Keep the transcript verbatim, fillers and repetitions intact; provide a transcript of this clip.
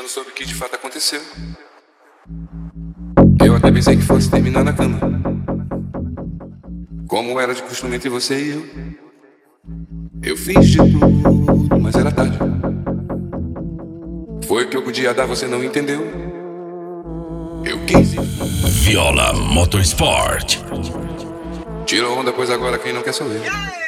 pensando sobre o que de fato aconteceu. Eu até pensei que fosse terminar na cama, como era de costume entre você e eu. Eu fiz de tudo, mas era tarde. Foi o que eu podia dar, você não entendeu. Eu quis. Viola Motorsport. Tirou onda, pois agora quem não quer sou eu.